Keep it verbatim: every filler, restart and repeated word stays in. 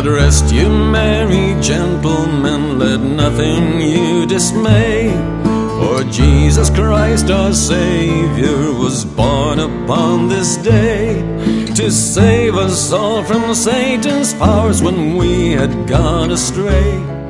God rest you merry gentlemen, let nothing you dismay. For Jesus Christ our Savior was born upon this day, to save us all from Satan's powers when we had gone astray.